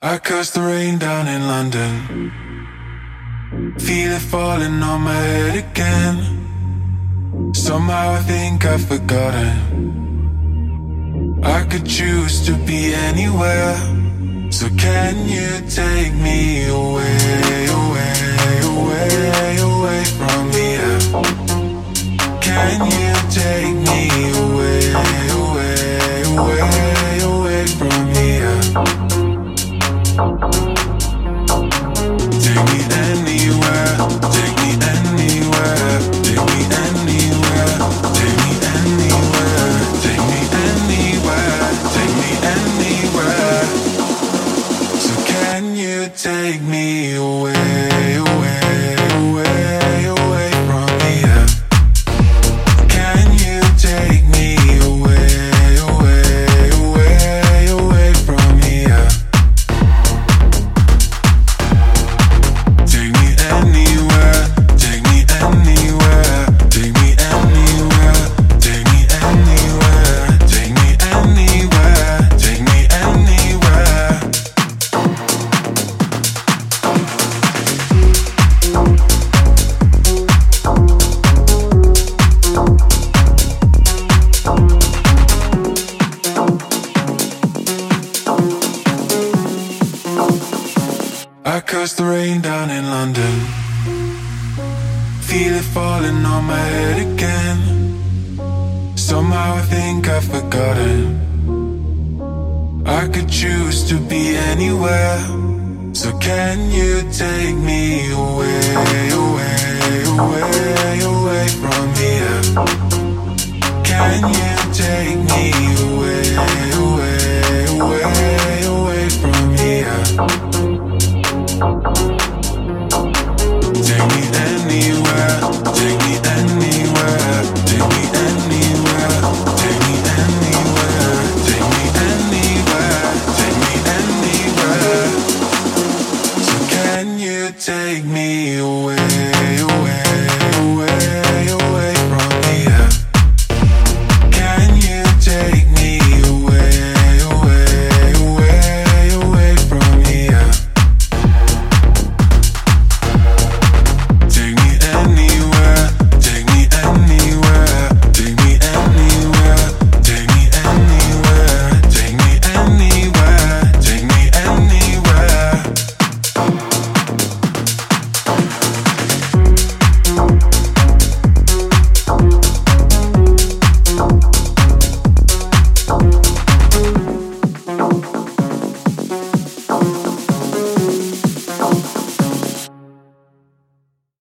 I cursed the rain down in London. Feel it falling on my head again. Somehow I think I've forgotten. I could choose to be anywhere. So can you take me away, away, away, away from here? Can you take me away, away, away, away from here? Take me anywhere, take me anywhere, take me anywhere, take me anywhere, take me anywhere, take me anywhere. So can you take me away, away, away, away from here? Can you take me away, away, away, away from here? Take me anywhere, take me anywhere, take me anywhere, take me anywhere, take me anywhere, take me anywhere. I cursed the rain down in London. Feel it falling on my head again. Somehow I think I've forgotten. I could choose to be anywhere. So can you take me away, away, away, away from here? Can you take me away, away, away, away from here?